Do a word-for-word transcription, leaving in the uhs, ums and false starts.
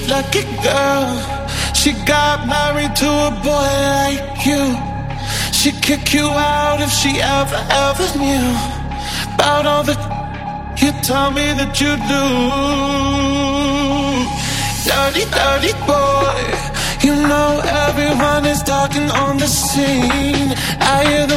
lucky girl. She got married to a boy like you. She'd kick you out if she ever, ever knew about all the you tell me that you do. Dirty, dirty boy. You know everyone is talking on the scene. I hear the